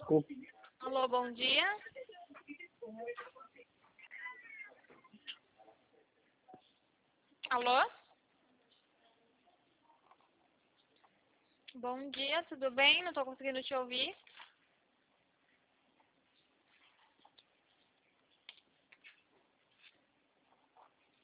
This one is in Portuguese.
Alô, bom dia. Alô? Bom dia, tudo bem? Não estou conseguindo te ouvir.